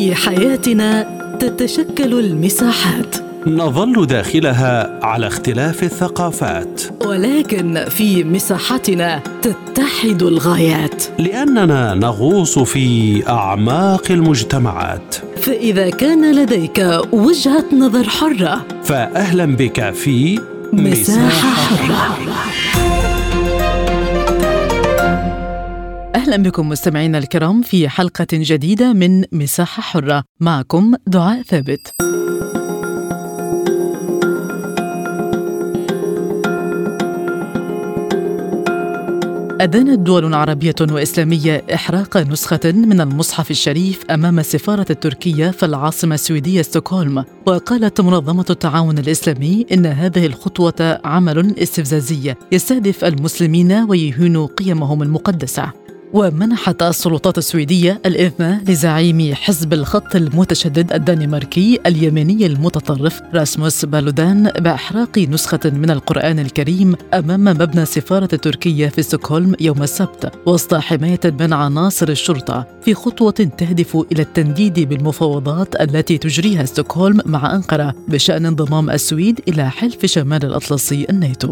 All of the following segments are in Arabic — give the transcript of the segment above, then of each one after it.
في حياتنا تتشكل المساحات، نظل داخلها على اختلاف الثقافات، ولكن في مساحتنا تتحد الغايات، لأننا نغوص في أعماق المجتمعات. فإذا كان لديك وجهة نظر حرة، فأهلا بك في مساحة حرة. أهلا بكم مستمعينا الكرام في حلقة جديدة من مساحة حرة، معكم دعاء ثابت. أدانت دول عربية وإسلامية إحراق نسخة من المصحف الشريف أمام السفارة التركية في العاصمة السويدية ستوكهولم. وقالت منظمة التعاون الإسلامي إن هذه الخطوة عمل استفزازي يستهدف المسلمين ويهين قيمهم المقدسة. ومنحت السلطات السويدية الإذن لزعيم حزب الخط المتشدد الدنماركي اليميني المتطرف راسموس بالودان بإحراق نسخة من القرآن الكريم أمام مبنى السفارة التركية في ستوكهولم يوم السبت، وسط حماية من عناصر الشرطة، في خطوة تهدف إلى التنديد بالمفاوضات التي تجريها ستوكهولم مع أنقرة بشأن انضمام السويد إلى حلف شمال الأطلسي الناتو.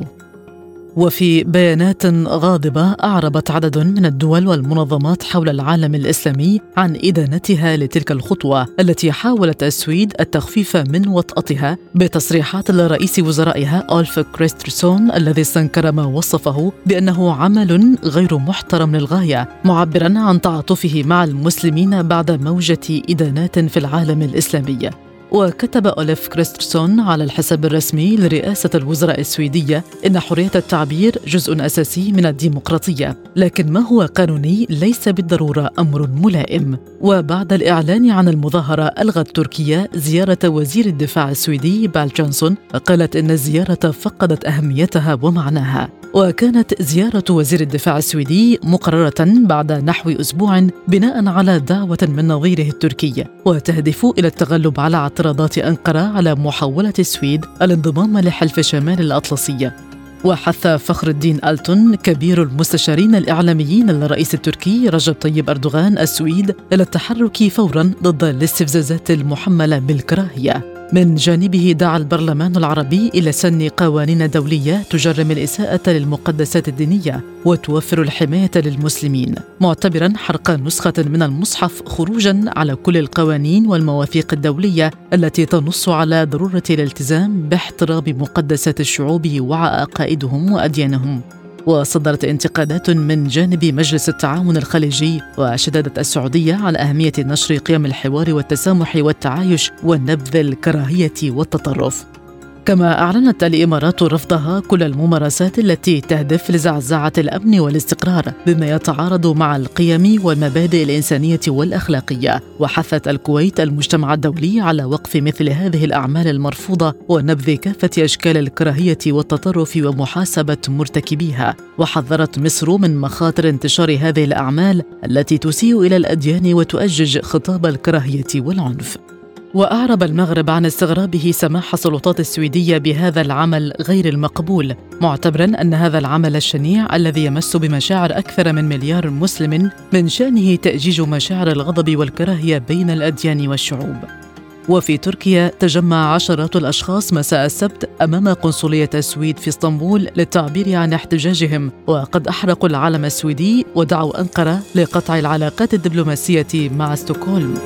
وفي بيانات غاضبة أعربت عدد من الدول والمنظمات حول العالم الإسلامي عن إدانتها لتلك الخطوة التي حاولت السويد التخفيف من وطأتها، بتصريحات لرئيس وزرائها أولف كريسترسون الذي استنكر ما وصفه بأنه عمل غير محترم للغاية، معبرا عن تعاطفه مع المسلمين بعد موجة إدانات في العالم الإسلامي. وكتب أولف كريسترسون على الحساب الرسمي لرئاسة الوزراء السويدية إن حرية التعبير جزء أساسي من الديمقراطية، لكن ما هو قانوني ليس بالضرورة أمر ملائم. وبعد الإعلان عن المظاهرة ألغت تركيا زيارة وزير الدفاع السويدي بال جونسون، وقالت إن الزيارة فقدت أهميتها ومعناها. وكانت زيارة وزير الدفاع السويدي مقررة بعد نحو أسبوع بناء على دعوة من نظيره التركي، وتهدف إلى التغلب على اعتراضات أنقرة على محاولة السويد الانضمام لحلف شمال الأطلسي. وحث فخر الدين ألتون كبير المستشارين الإعلاميين للرئيس التركي رجب طيب أردوغان السويد إلى التحرك فورا ضد الاستفزازات المحملة بالكراهية. من جانبه دعا البرلمان العربي إلى سن قوانين دولية تجرم الإساءة للمقدسات الدينية وتوفر الحماية للمسلمين، معتبرا حرق نسخة من المصحف خروجا على كل القوانين والمواثيق الدولية التي تنص على ضرورة الالتزام باحترام مقدسات الشعوب وعقائدهم وأديانهم. وصدرت انتقادات من جانب مجلس التعاون الخليجي وشددت السعودية على أهمية نشر قيم الحوار والتسامح والتعايش ونبذ الكراهية والتطرف. كما أعلنت الإمارات رفضها كل الممارسات التي تهدف لزعزعة الأمن والاستقرار بما يتعارض مع القيم والمبادئ الإنسانية والأخلاقية، وحثت الكويت المجتمع الدولي على وقف مثل هذه الأعمال المرفوضة ونبذ كافة أشكال الكراهية والتطرف ومحاسبة مرتكبيها. وحذرت مصر من مخاطر انتشار هذه الأعمال التي تسيء إلى الأديان وتؤجج خطاب الكراهية والعنف. وأعرب المغرب عن استغرابه سماح السلطات السويدية بهذا العمل غير المقبول، معتبرا أن هذا العمل الشنيع الذي يمس بمشاعر أكثر من مليار مسلم من شأنه تأجيج مشاعر الغضب والكراهية بين الأديان والشعوب. وفي تركيا تجمع عشرات الأشخاص مساء السبت أمام قنصلية السويد في اسطنبول للتعبير عن احتجاجهم، وقد أحرقوا العلم السويدي ودعوا أنقرة لقطع العلاقات الدبلوماسية مع ستوكهولم.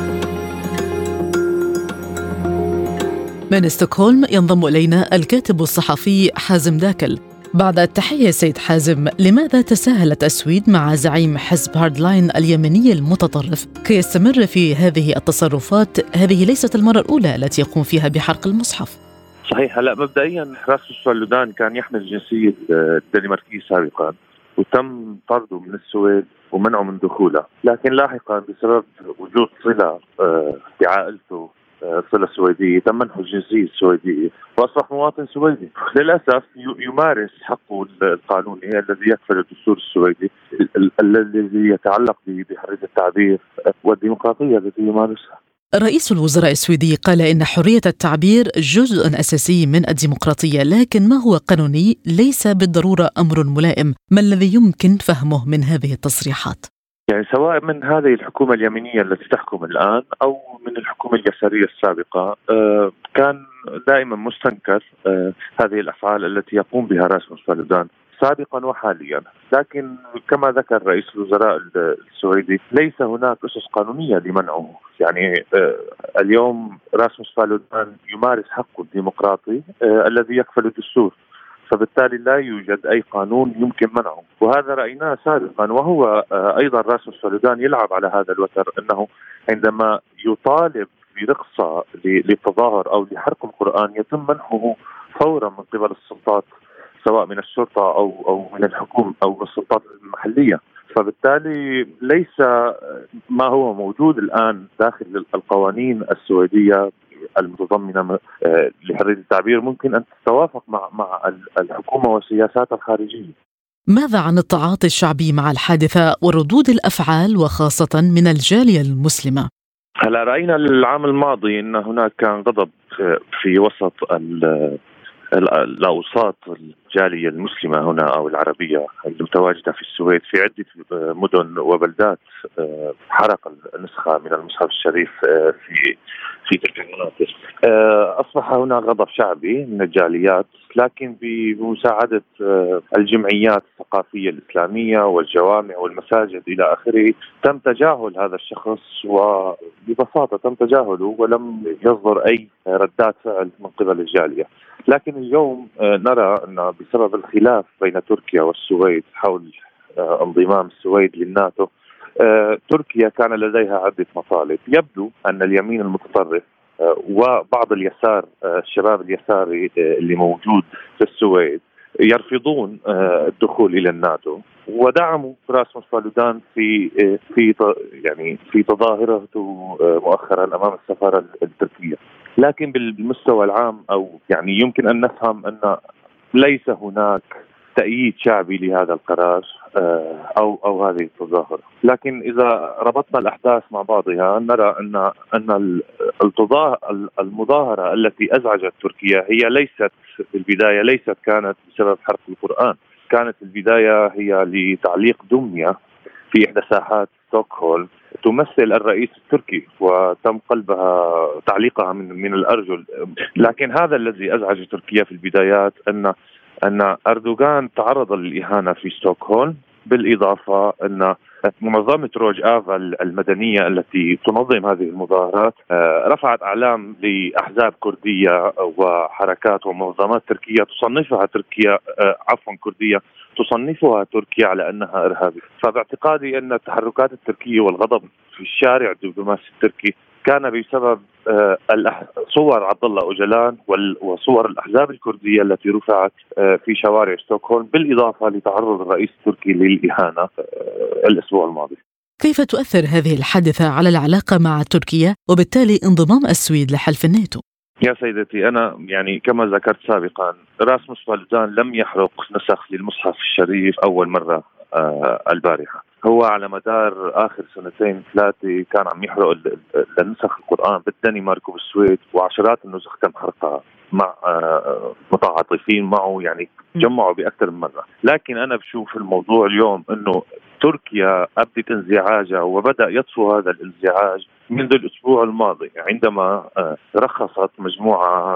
من ستوكهولم ينضم إلينا الكاتب الصحفي حازم داكل. بعد التحية سيد حازم، لماذا تساهلت السويد مع زعيم حزب هاردلاين اليمني المتطرف كي يستمر في هذه التصرفات؟ هذه ليست المرة الأولى التي يقوم فيها بحرق المصحف. صحيح. هلا مبدئيا راسموس بالودان كان يحمل جنسية الدنماركية سابقا، وتم طرده من السويد ومنعه من دخولها، لكن لاحقا بسبب وجود صلة بعائلته، صلة سويدية، تم منحه الجنسية السويدية وأصبح مواطن سويدي. للأسف يمارس حقه القانوني الذي يكفل الدستور السويدي الذي يتعلق بحرية التعبير والديمقراطية التي يمارسها. رئيس الوزراء السويدي قال إن حرية التعبير جزء أساسي من الديمقراطية، لكن ما هو قانوني ليس بالضرورة أمر ملائم. ما الذي يمكن فهمه من هذه التصريحات؟ يعني سواء من هذه الحكومة اليمينية التي تحكم الآن أو من الحكومة اليسارية السابقة، كان دائما مستنكر هذه الأفعال التي يقوم بها راسموس فالودان سابقا وحاليا. لكن كما ذكر رئيس الوزراء السويدي ليس هناك أسس قانونية لمنعه. يعني اليوم راسموس فالودان يمارس حقه الديمقراطي الذي يكفل الدستور، فبالتالي لا يوجد أي قانون يمكن منعه، وهذا رأيناه سابقا. وهو أيضا راسموس فالودان يلعب على هذا الوتر، أنه عندما يطالب برقصة للتظاهر أو لحرق القرآن يتم منحه فورا من قبل السلطات، سواء من الشرطة أو من الحكومة أو من السلطات المحلية. فبالتالي ليس ما هو موجود الآن داخل القوانين السويدية المتضمنة لحرية التعبير ممكن أن تتوافق مع الحكومة وسياساتها الخارجية. ماذا عن التعاطي الشعبي مع الحادثة وردود الأفعال وخاصة من الجالية المسلمة؟ هلا رأينا العام الماضي أن هناك كان غضب في وسط الأوساط الجالية المسلمة هنا أو العربية المتواجدة في السويد في عدة مدن وبلدات، حرق النسخة من المصحف الشريف في تلك المناطق. أصبح هنا غضب شعبي من الجاليات، لكن بمساعدة الجمعيات الثقافية الإسلامية والجوامع والمساجد إلى آخره تم تجاهل هذا الشخص، وببساطة تم تجاهله ولم يصدر أي ردات فعل من قبل الجالية. لكن اليوم نرى أن بسبب الخلاف بين تركيا والسويد حول انضمام السويد للناتو، تركيا كان لديها عدة مطالب. يبدو أن اليمين المتطرف وبعض اليسار، الشباب اليساري اللي موجود في السويد، يرفضون الدخول إلى الناتو، ودعموا راسموس فالودان في تظاهرته مؤخرا أمام السفارة التركية. لكن بالمستوى العام أو يعني يمكن أن نفهم أن ليس هناك تأييد شعبي لهذا القرار أو هذه التظاهرة. لكن إذا ربطنا الأحداث مع بعضها نرى أن المظاهرة التي أزعجت تركيا هي ليست في البداية كانت بسبب حرق القرآن، كانت البداية هي لتعليق دمية في إحدى ساحات ستوكهولم تمثل الرئيس التركي، وتم قلبها تعليقها من الأرجل. لكن هذا الذي أزعج تركيا في البدايات أن أردوغان تعرض للإهانة في ستوكهولم، بالإضافة أن منظمة روج آفا المدنية التي تنظم هذه المظاهرات رفعت أعلام لأحزاب كردية وحركات ومنظمات تركية كردية تصنفها تركيا على أنها إرهابية. فباعتقادي أن التحركات التركية والغضب في الشارع الدبلوماسي التركي كان بسبب صور عبد الله أوجلان وصور الأحزاب الكردية التي رفعت في شوارع ستوكهولم، بالإضافة لتعرض الرئيس التركي للإهانة الأسبوع الماضي. كيف تؤثر هذه الحادثة على العلاقة مع تركيا وبالتالي انضمام السويد لحلف الناتو؟ يا سيدتي، أنا يعني كما ذكرت سابقا راسموس فالودان لم يحرق نسخ للمصحف الشريف أول مرة البارحة. هو على مدار آخر 2-3 كان عم يحرق النسخ القرآن بالدنمارك وبالسويد، وعشرات النسخ تم حرقها مع متعاطفين معه، يعني جمعوا بأكثر من مرة. لكن أنا بشوف الموضوع اليوم أنه تركيا أبدت انزعاجها وبدأ يطفو هذا الانزعاج منذ الأسبوع الماضي، عندما رخصت مجموعة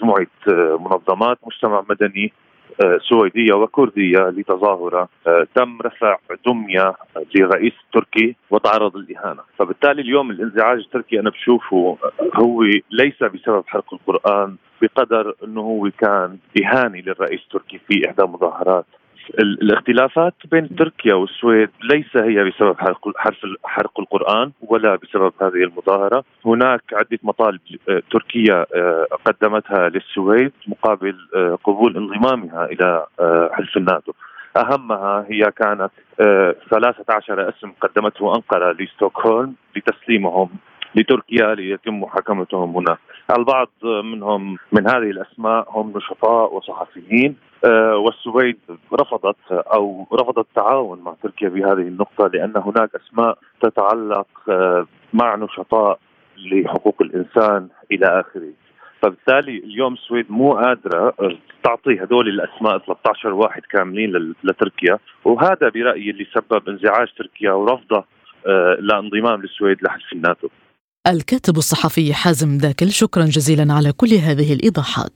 منظمات مجتمع مدني سويدية وكردية لتظاهرة تم رفع دمية للرئيس التركي وتعرض للإهانة. فبالتالي اليوم الانزعاج التركي أنا بشوفه هو ليس بسبب حرق القرآن بقدر أنه هو كان إهانة للرئيس التركي في إحدى مظاهرات. الاختلافات بين تركيا والسويد ليس هي بسبب حرق القرآن ولا بسبب هذه المظاهرة. هناك عدة مطالب تركيا قدمتها للسويد مقابل قبول انضمامها إلى حلف الناتو. أهمها هي كانت 13 اسم قدمته أنقرة لستوكهولم لتسليمهم لتركيا ليتم محاكمتهم هنا. البعض منهم من هذه الأسماء هم نشطاء وصحفيين، والسويد رفضت التعاون مع تركيا بهذه النقطة، لأن هناك أسماء تتعلق مع نشطاء لحقوق الإنسان إلى آخره. فبالتالي اليوم السويد مو قادرة تعطي هدول الأسماء 13 واحد كاملين لتركيا، وهذا برأيي اللي سبب انزعاج تركيا ورفضه لانضمام السويد لحلف الناتو. الكاتب الصحفي حازم داكل، شكرا جزيلا على كل هذه الإيضاحات.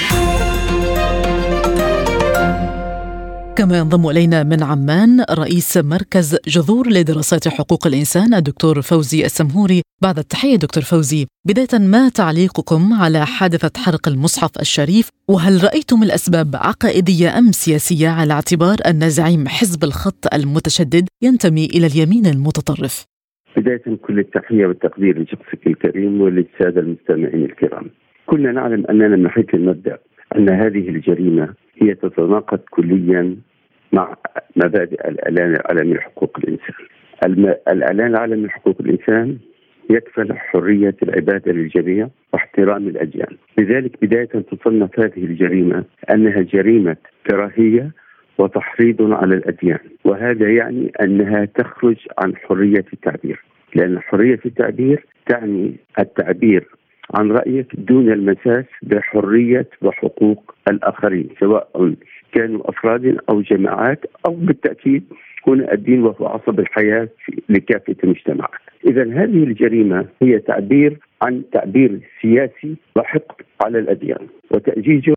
كما ينضم إلينا من عمان رئيس مركز جذور لدراسات حقوق الإنسان الدكتور فوزي السمهوري. بعد التحية دكتور فوزي، بداية ما تعليقكم على حادثة حرق المصحف الشريف؟ وهل رأيتم الأسباب عقائدية أم سياسية على اعتبار أن زعيم حزب الخط المتشدد ينتمي إلى اليمين المتطرف؟ بداية كل التحية والتقدير لشخصك الكريم وللسادة المستمعين الكرام. كلنا نعلم أننا من حيث المبدأ أن هذه الجريمة هي تتناقض كليا مع مبادئ الإعلان العالمي لحقوق الإنسان. الإعلان العالمي لحقوق الإنسان يكفل حرية العبادة للجميع واحترام الأديان، لذلك بداية تصنف هذه الجريمة أنها جريمة كراهية وتحريض على الأديان، وهذا يعني أنها تخرج عن حرية التعبير، لأن حرية التعبير تعني التعبير عن رأيك دون المساس بحرية وحقوق الآخرين، سواء كانوا أفراد أو جماعات أو بالتأكيد هنا الدين وهو عصب الحياة لكافة المجتمعات. إذا هذه الجريمة هي تعبير عن تعبير سياسي وحقد على الأديان وتأجيجه.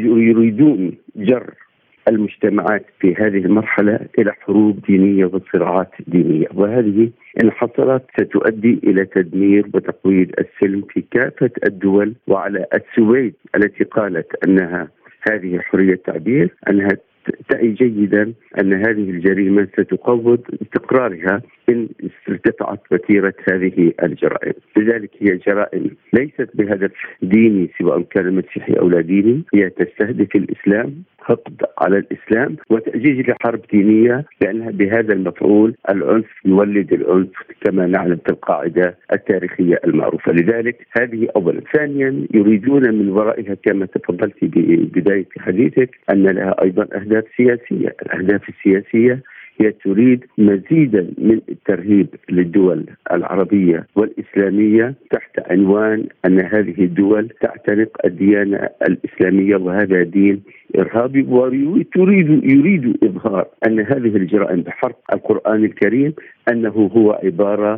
يريدون جر المجتمعات في هذه المرحلة إلى حروب دينية وصراعات دينية، وهذه إن حصلت ستؤدي إلى تدمير وتقويض السلم في كافة الدول. وعلى السويد التي قالت أنها هذه حرية تعبير أنها تعي جيدا أن هذه الجريمة ستقوض استقرارها إن ارتفعت وتيرة هذه الجرائم. لذلك هي جرائم ليست بهدف ديني سواء كان مسيحي أو لا ديني، هي تستهدف الإسلام، حقد على الإسلام وتأجيج لحرب دينية، لأنها بهذا المفعول العنف يولد العنف كما نعلم في القاعدة التاريخية المعروفة. لذلك هذه أولا. ثانيا يريدون من ورائها كما تفضلت ببداية حديثك أن لها أيضا أهداف سياسية. الأهداف السياسية هي تريد مزيدا من الترهيب للدول العربية والإسلامية تحت عنوان أن هذه الدول تعتنق الديانة الإسلامية وهذا دين إرهابي، ويريد إظهار أن هذه الجرائم بحرق القرآن الكريم أنه هو عبارة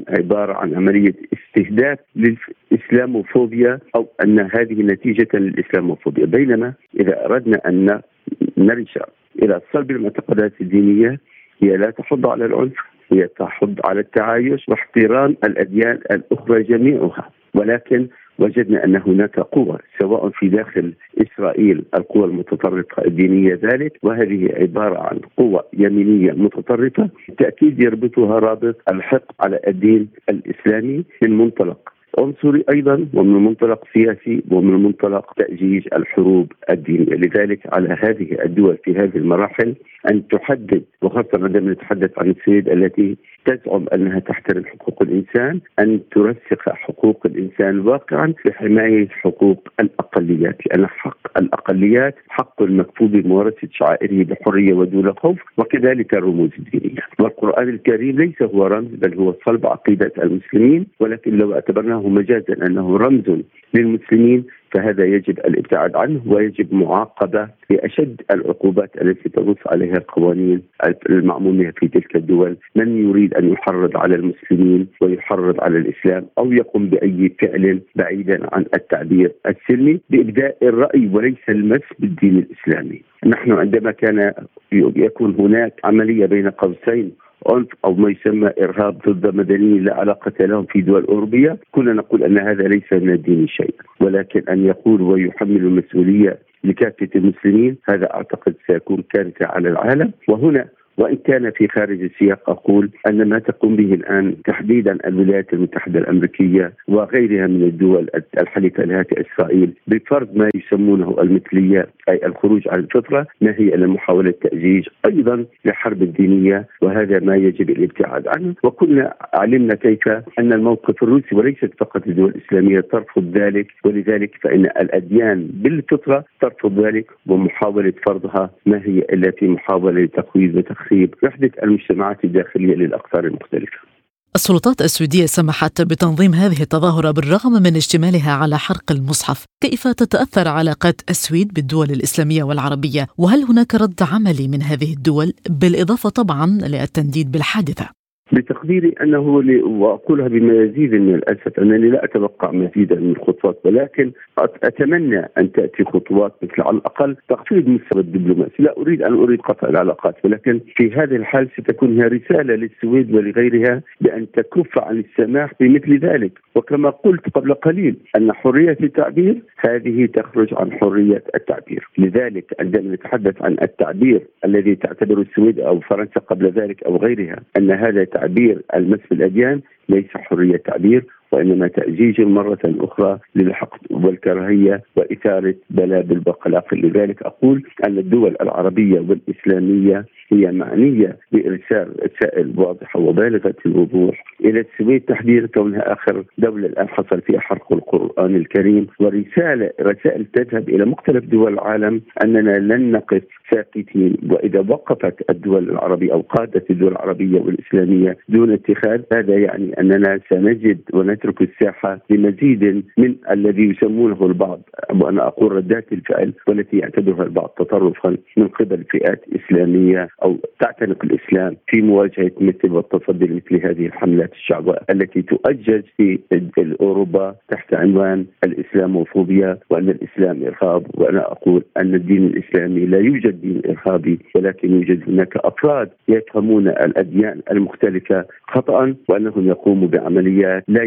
عن عملية استهداف للإسلاموفوبيا أو أن هذه نتيجة للإسلاموفوبيا. بينما إذا أردنا أن نرجع إلى صلب المعتقدات الدينية هي لا تحض على العنف، هي تحض على التعايش واحترام الأديان الأخرى جميعها. ولكن وجدنا أن هناك قوة سواء في داخل إسرائيل القوى المتطرفة الدينية ذلك، وهذه عبارة عن قوة يمينية متطرفة بالتأكيد يربطها رابط الحقد على الدين الإسلامي من منطلق عنصري أيضا ومن منطلق سياسي ومن منطلق تأجيج الحروب الدينية. لذلك على هذه الدول في هذه المراحل أن تحدد، وخاصة عندما نتحدث عن السويد التي تزعم أنها تحترم حقوق الإنسان، أن ترسخ حقوق الإنسان واقعا بحماية حقوق الأقليات، لأن حق الأقليات حق المكفول بممارسة شعائره بحرية ودون خوف، وكذلك الرموز الدينية. والقرآن الكريم ليس هو رمز بل هو صلب عقيدة المسلمين، ولكن لو اعتبرناه مجازا أنه رمز للمسلمين فهذا يجب الابتعاد عنه ويجب معاقبة بأشد العقوبات التي تنص عليها القوانين المعمولة في تلك الدول من يريد أن يحرض على المسلمين ويحرض على الإسلام أو يقوم بأي فعل بعيدا عن التعبير السلمي بإبداء الرأي وليس المس بالدين الإسلامي. نحن عندما كان يكون هناك عملية بين قوسين عنف أو ما يسمى إرهاب ضد مدنيين لا علاقة لهم في دول أوروبية، كنا نقول أن هذا ليس من الدين شيء، ولكن أن يقول ويحمل المسؤولية لكافة المسلمين هذا أعتقد سيكون كارثة على العالم. وهنا وإن كان في خارج السياق أقول أن ما تقوم به الآن تحديدا الولايات المتحدة الأمريكية وغيرها من الدول الحليفة لها كإسرائيل بفرض ما يسمونه المثلية أي الخروج عن الفطرة، ما هي إلا محاولة تأجيج أيضا لحرب الدينية، وهذا ما يجب الابتعاد عنه. وكنا علمنا كيف أن الموقف الروسي وليست فقط الدول الإسلامية ترفض ذلك، ولذلك فإن الأديان بالفطرة ترفض ذلك، ومحاولة فرضها ما هي إلا في محاولة تقويض وتخريب وحدة المجتمعات الداخلية للأقطار المختلفة. السلطات السويدية سمحت بتنظيم هذه التظاهرة بالرغم من اشتمالها على حرق المصحف. كيف تتأثر علاقات السويد بالدول الإسلامية والعربية؟ وهل هناك رد عملي من هذه الدول بالإضافة طبعا للتنديد بالحادثة؟ بتقديري أنه وأقولها بمزيد من الأسف أنني لا أتوقع مزيدا من الخطوات، ولكن أتمنى أن تأتي خطوات مثل على الأقل تخفيض مستوى الدبلوماسي. لا أريد قطع العلاقات، ولكن في هذه الحال ستكون هي رسالة للسويد ولغيرها بأن تكف عن السماح بمثل ذلك. وكما قلت قبل قليل أن حرية التعبير هذه تخرج عن حرية التعبير. لذلك عندما نتحدث عن التعبير الذي تعتبره السويد أو فرنسا قبل ذلك أو غيرها أن هذا تعبير المس في الأديان، ليس حرية تعبير، وإنما تأجيج مرة أخرى للحقد والكراهية وإثارة بلابل وقلاقل. لذلك أقول أن الدول العربية والإسلامية هي معنية بإرسال رسائل واضحة وبالغة الوضوح إلى السويد تحديدا، كونها آخر دولة الآن حصل فيها حرق القرآن الكريم، رسائل تذهب إلى مختلف دول العالم أننا لن نقف ساكتين. وإذا وقفت الدول العربية أو قادة الدول العربية والإسلامية دون اتخاذ، هذا يعني أننا سنجد ونترك الساحة لمزيد من الذي يسمونه البعض، وأنا أقول ردات الفعل، والتي يعتبرها البعض تطرفا من قبل فئات إسلامية أو تعتنق الإسلام في مواجهة مثل والتصدي لمثل هذه الحملات الشعبية التي تؤجج في أوروبا تحت عنوان الإسلاموفوبيا وأن الإسلام إرهاب. وأنا أقول أن الدين الإسلامي لا يوجد دين إرهابي، ولكن يوجد هناك أفراد يفهمون الأديان المختلفة خطأ، وأنهم يقوموا بعمليات لا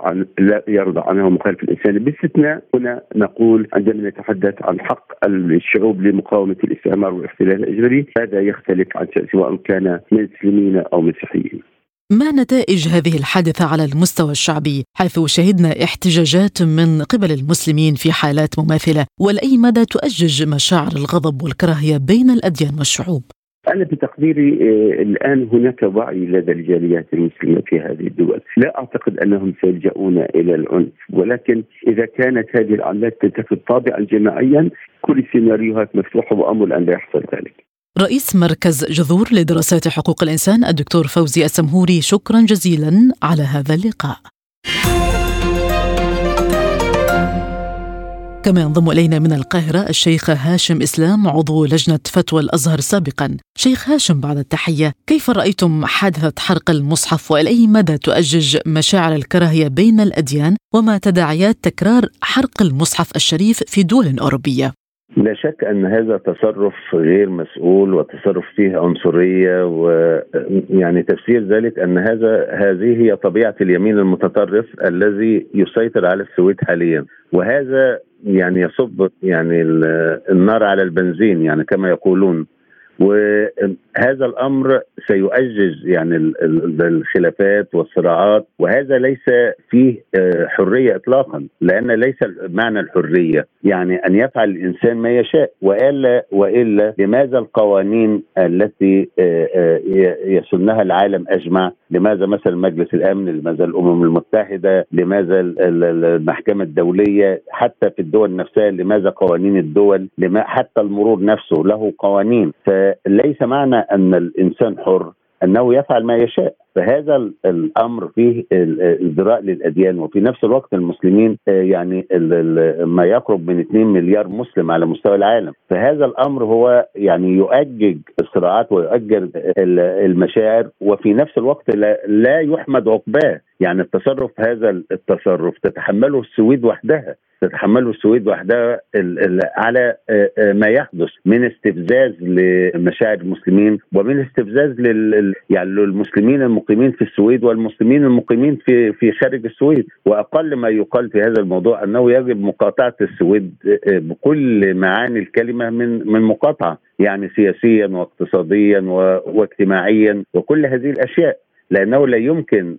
يرضى عنها مخالف الإنسان. باستثناء هنا نقول عندما نتحدث عن حق الشعوب لمقاومة الاستعمار والاحتلال الأجنبي، هذا يختلف عن سواء كان مسلمين أو مسيحيين. ما نتائج هذه الحادثة على المستوى الشعبي، حيث شهدنا احتجاجات من قبل المسلمين في حالات مماثلة، ولأي مدى تؤجج مشاعر الغضب والكراهية بين الأديان والشعوب؟ أنا بتقديري الآن هناك وعي لدى الجاليات المسلمة في هذه الدول. لا أعتقد أنهم سيلجؤون إلى العنف، ولكن إذا كانت هذه العمليات تتخذ طابعا جماعيا كل السيناريوهات مفتوحة، وأمل أن لا يحصل ذلك. رئيس مركز جذور لدراسات حقوق الإنسان الدكتور فوزي السمهوري، شكرا جزيلا على هذا اللقاء. كما ينضم إلينا من القاهرة الشيخ هاشم إسلام، عضو لجنة فتوى الأزهر سابقا. شيخ هاشم، بعد التحية، كيف رأيتم حادثة حرق المصحف، وإلى أي مدى تؤجج مشاعر الكراهية بين الأديان، وما تداعيات تكرار حرق المصحف الشريف في دول أوروبية؟ لا شك أن هذا تصرف غير مسؤول وتصرف فيه عنصرية، ويعني تفسير ذلك أن هذه هي طبيعة اليمين المتطرف الذي يسيطر على السويد حاليا، وهذا يعني يصب يعني النار على البنزين يعني كما يقولون. وهذا الأمر سيؤجج يعني الخلافات والصراعات، وهذا ليس فيه حرية إطلاقا، لأن ليس معنى الحرية يعني أن يفعل الإنسان ما يشاء، وإلا لماذا القوانين التي يسنها العالم أجمع؟ لماذا مثلا مجلس الأمن؟ لماذا الأمم المتحدة؟ لماذا المحكمة الدولية؟ حتى في الدول نفسها لماذا قوانين الدول؟ حتى المرور نفسه له قوانين. فليس معنى أن الإنسان حر أنه يفعل ما يشاء. فهذا الأمر فيه ازدراء للأديان، وفي نفس الوقت المسلمين يعني ما يقرب من 2 مليار مسلم على مستوى العالم. فهذا الأمر هو يعني يؤجج الصراعات ويؤجج المشاعر، وفي نفس الوقت لا يحمد عقباه. يعني هذا التصرف تتحمله السويد وحدها على ما يحدث من استفزاز لمشاعر المسلمين، ومن استفزاز يعني للمسلمين المقيمين في السويد والمسلمين المقيمين في خارج السويد. وأقل ما يقال في هذا الموضوع أنه يجب مقاطعة السويد بكل معاني الكلمة من مقاطعة، يعني سياسيا واقتصاديا واجتماعيا وكل هذه الأشياء، لأنه لا يمكن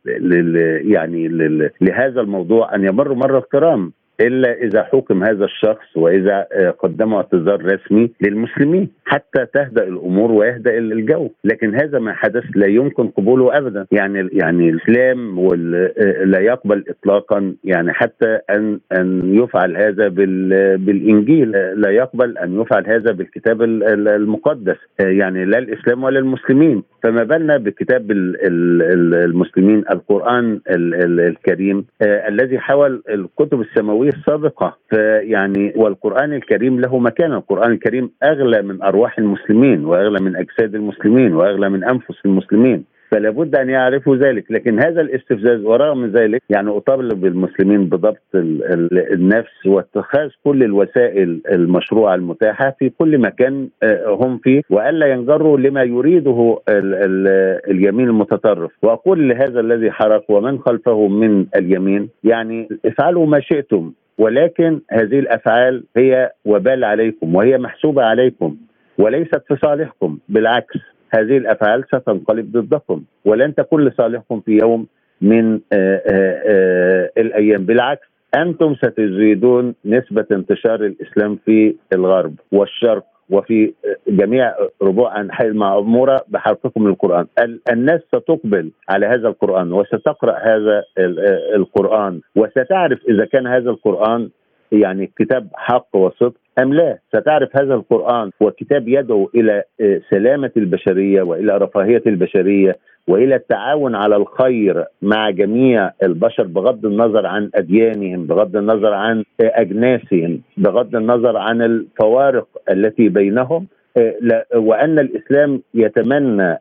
لهذا الموضوع أن يمر مر الكرام إلا إذا حكم هذا الشخص وإذا قدموا اعتذار رسمي للمسلمين حتى تهدأ الأمور ويهدأ الجو. لكن هذا ما حدث لا يمكن قبوله أبدا. يعني الإسلام لا يقبل إطلاقا يعني حتى أن يفعل هذا بالإنجيل، لا يقبل أن يفعل هذا بالكتاب المقدس، يعني لا الإسلام ولا المسلمين، فما بالنا بكتاب المسلمين القرآن الكريم الذي حول الكتب السماوية السابقة. فيعني والقرآن الكريم له مكان. القرآن الكريم أغلى من أرواح المسلمين، وأغلى من أجساد المسلمين، وأغلى من أنفس المسلمين. فلا بد أن يعرفوا ذلك. لكن هذا الاستفزاز ورغم ذلك يعني أطالب المسلمين بضبط النفس واتخاذ كل الوسائل المشروعة المتاحة في كل مكان هم فيه، وألا ينجروا لما يريده اليمين المتطرف. وأقول لهذا الذي حرق ومن خلفه من اليمين يعني افعلوا ما شئتم، ولكن هذه الأفعال هي وبال عليكم وهي محسوبة عليكم وليست في صالحكم. بالعكس هذه الأفعال ستنقلب ضدكم ولن تكون لصالحكم في يوم من الأيام. بالعكس أنتم ستزيدون نسبة انتشار الإسلام في الغرب والشرق وفي جميع ربوع أنحاء المعمورة بحرقكم للقرآن. الناس ستقبل على هذا القرآن وستقرأ هذا القرآن وستعرف إذا كان هذا القرآن يعني كتاب حق وصدق أم لا. ستعرف هذا القرآن وكتاب يدعو إلى سلامة البشرية وإلى رفاهية البشرية وإلى التعاون على الخير مع جميع البشر بغض النظر عن أديانهم، بغض النظر عن أجناسهم، بغض النظر عن الفوارق التي بينهم. وأن الإسلام يتمنى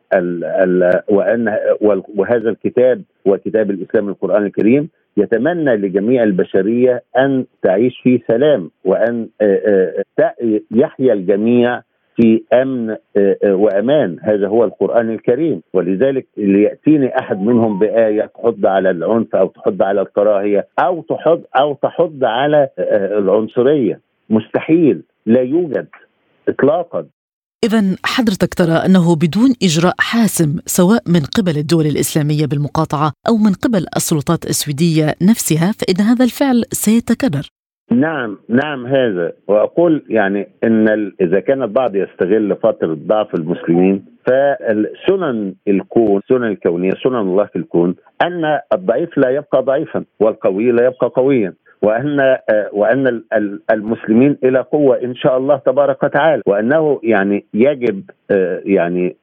وهذا الكتاب وكتاب الإسلام القرآن الكريم يتمنى لجميع البشرية أن تعيش في سلام وأن يحيا الجميع في أمن وأمان. هذا هو القرآن الكريم. ولذلك ليأتيني أحد منهم بآية تحض على العنف أو تحض على الكراهية أو تحض على العنصرية، مستحيل، لا يوجد إطلاقا. إذن حضرتك ترى أنه بدون إجراء حاسم سواء من قبل الدول الإسلامية بالمقاطعة أو من قبل السلطات السويدية نفسها فإن هذا الفعل سيتكرر. نعم هذا. وأقول يعني إن إذا كان البعض يستغل فترة ضعف المسلمين فالسنن الكون، سنن الكونية، سنن الله في الكون أن الضعيف لا يبقى ضعيفا والقوي لا يبقى قويا، وأن المسلمين إلى قوة إن شاء الله تبارك وتعالى، وأنه يعني يجب يعني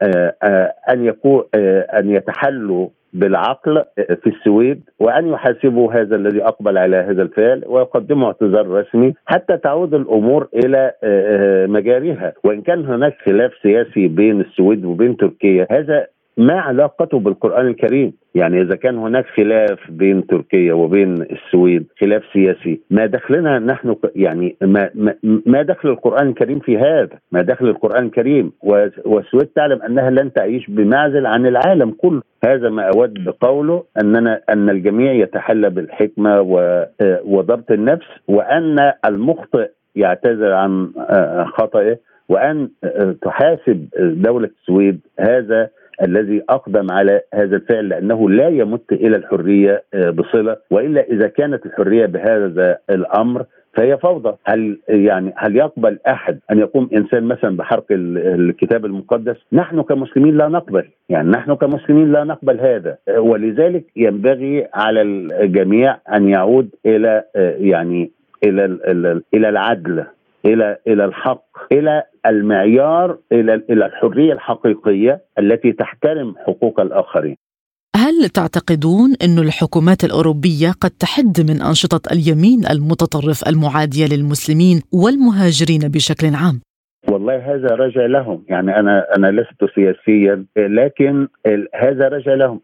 أن يتحلوا بالعقل في السويد وأن يحاسبوا هذا الذي أقبل على هذا الفعل ويقدموا اعتذار رسمي حتى تعود الأمور إلى مجاريها. وإن كان هناك خلاف سياسي بين السويد وبين تركيا هذا ما علاقته بالقرآن الكريم. يعني إذا كان هناك خلاف بين تركيا وبين السويد خلاف سياسي ما دخلنا نحن، يعني ما دخل القرآن الكريم في هذا؟ ما دخل القرآن الكريم؟ والسويد تعلم أنها لن تعيش بمعزل عن العالم كله. هذا ما أود بقوله أن الجميع يتحلى بالحكمة وضبط النفس، وأن المخطئ يعتذر عن خطئه، وأن تحاسب دولة السويد هذا الذي أقدم على هذا الفعل لأنه لا يمت إلى الحرية بصلة، وإلا إذا كانت الحرية بهذا الأمر فهي فوضى. هل يقبل أحد أن يقوم إنسان مثلا بحرق الكتاب المقدس؟ نحن كمسلمين لا نقبل، نحن كمسلمين لا نقبل هذا. ولذلك ينبغي على الجميع أن يعود إلى إلى العدل، إلى الحق، إلى المعيار، إلى الحرية الحقيقية التي تحترم حقوق الآخرين. هل تعتقدون أن الحكومات الأوروبية قد تحد من أنشطة اليمين المتطرف المعادية للمسلمين والمهاجرين بشكل عام؟ والله هذا رجع لهم، أنا لست سياسيا، لكن هذا رجع لهم.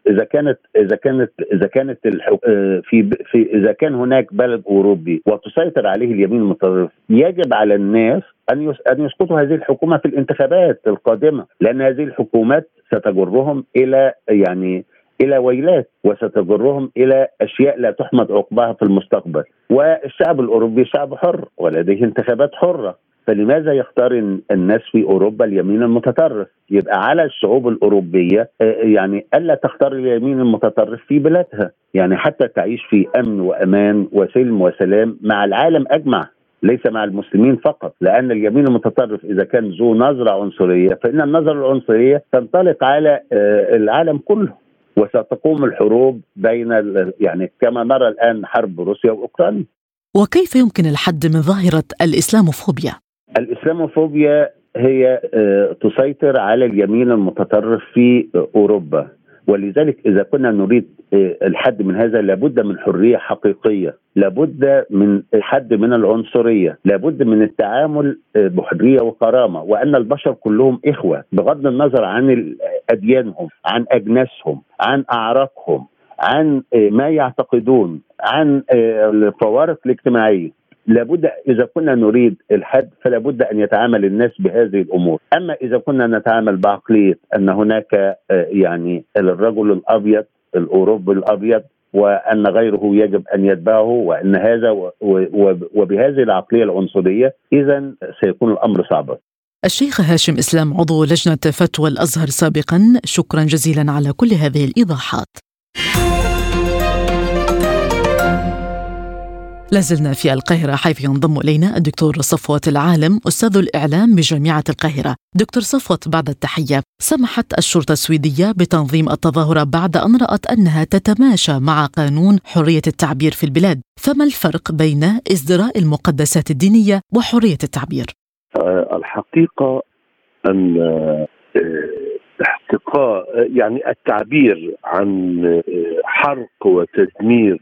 إذا كان هناك بلد أوروبي وتسيطر عليه اليمين المتطرف يجب على الناس أن يسقطوا هذه الحكومة في الانتخابات القادمة، لأن هذه الحكومات ستجرهم إلى ويلات وستجرهم إلى أشياء لا تحمد عقباها في المستقبل. والشعب الأوروبي شعب حر ولديه انتخابات حرة، فلماذا يختار الناس في أوروبا اليمين المتطرف؟ يبقى على الشعوب الأوروبية ألا تختار اليمين المتطرف في بلادها، حتى تعيش في أمن وأمان وسلم وسلام مع العالم أجمع، ليس مع المسلمين فقط. لأن اليمين المتطرف إذا كان ذو نظرة عنصرية فإن النظرة العنصرية تنطلق على العالم كله، وستقوم الحروب بين كما نرى الآن حرب روسيا وأوكرانيا. وكيف يمكن الحد من ظاهرة الإسلاموفوبيا؟ الإسلاموفوبيا هي تسيطر على اليمين المتطرف في أوروبا، ولذلك إذا كنا نريد الحد من هذا لابد من حرية حقيقية، لابد من حد من العنصرية، لابد من التعامل بحرية وكرامة، وأن البشر كلهم إخوة بغض النظر عن أديانهم، عن أجناسهم، عن أعراقهم، عن ما يعتقدون، عن الفوارق الاجتماعية. لابد إذا كنا نريد الحد فلابد أن يتعامل الناس بهذه الأمور. أما إذا كنا نتعامل بعقلية أن هناك يعني الرجل الأبيض الأوروبي الأبيض وأن غيره يجب أن يتبعه وأن هذا وبهذه العقلية العنصرية، إذن سيكون الأمر صعبا. الشيخ هاشم إسلام عضو لجنة فتوى الأزهر سابقا، شكرا جزيلا على كل هذه الإيضاحات. لازلنا في القاهرة حيث ينضم إلينا الدكتور صفوت العالم أستاذ الإعلام بجامعة القاهرة. دكتور صفوت، بعد التحية، سمحت الشرطة السويدية بتنظيم التظاهرة بعد أن رأت أنها تتماشى مع قانون حرية التعبير في البلاد، فما الفرق بين ازدراء المقدسات الدينية وحرية التعبير؟ الحقيقة أن احتقاء يعني التعبير عن حرق وتدمير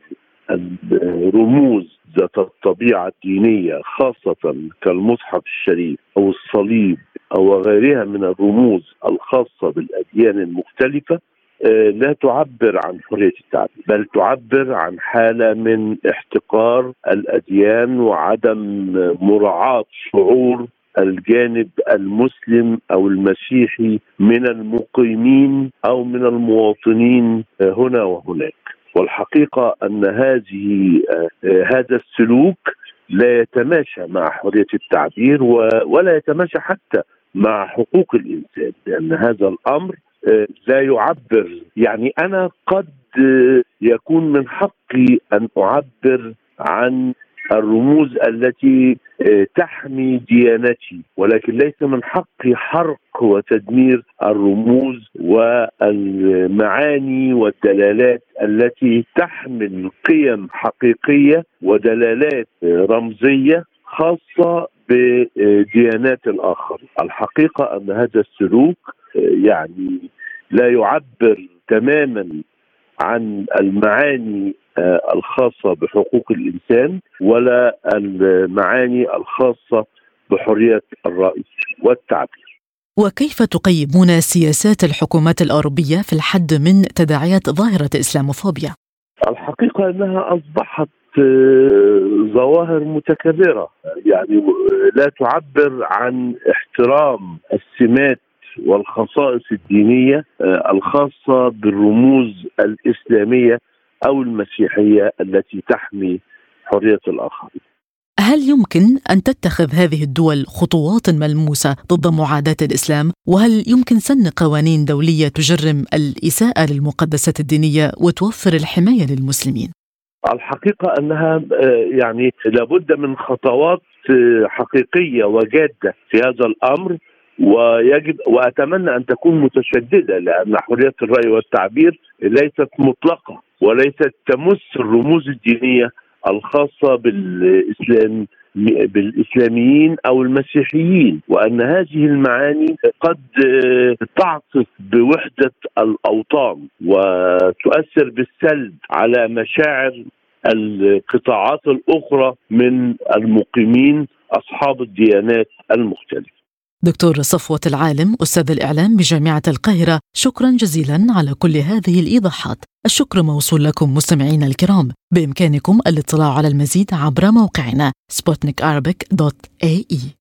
الرموز ذات الطبيعة الدينية خاصة كالمصحف الشريف أو الصليب أو غيرها من الرموز الخاصة بالأديان المختلفة لا تعبر عن حرية التعبير، بل تعبر عن حالة من احتقار الأديان وعدم مراعاة شعور الجانب المسلم أو المسيحي من المقيمين أو من المواطنين هنا وهناك. والحقيقة أن هذا السلوك لا يتماشى مع حرية التعبير ولا يتماشى حتى مع حقوق الإنسان، لأن هذا الأمر لا يعبر. يعني أنا قد يكون من حقي أن أعبر عن الرموز التي تحمي ديانتي، ولكن ليس من حقي حرق وتدمير الرموز والمعاني والدلالات التي تحمل قيم حقيقية ودلالات رمزية خاصة بديانات الآخر. الحقيقة أن هذا السلوك يعني لا يعبر تماما عن المعاني الخاصة بحقوق الإنسان ولا المعاني الخاصة بحرية الرأي والتعبير. وكيف تقيمون سياسات الحكومات الأوروبية في الحد من تداعيات ظاهرة الإسلاموفوبيا؟ الحقيقة أنها أصبحت ظواهر متكررة، يعني لا تعبر عن احترام السمات والخصائص الدينية الخاصة بالرموز الإسلامية أو المسيحية التي تحمي حرية الآخر. هل يمكن أن تتخذ هذه الدول خطوات ملموسة ضد معاداة الإسلام؟ وهل يمكن سن قوانين دولية تجرم الإساءة للمقدسات الدينية وتوفر الحماية للمسلمين؟ الحقيقة أنها يعني لابد من خطوات حقيقية وجادة في هذا الأمر، وأتمنى أن تكون متشددة، لأن حرية الرأي والتعبير ليست مطلقة وليست تمس الرموز الدينية الخاصة بالإسلاميين أو المسيحيين، وأن هذه المعاني قد تعصف بوحدة الأوطان وتؤثر بالسلب على مشاعر القطاعات الأخرى من المقيمين أصحاب الديانات المختلفة. دكتور صفوت العالم أستاذ الإعلام بجامعة القاهرة، شكرا جزيلا على كل هذه الإيضاحات. الشكر موصول لكم مستمعينا الكرام. بإمكانكم الاطلاع على المزيد عبر موقعنا sputnikarabic.ae.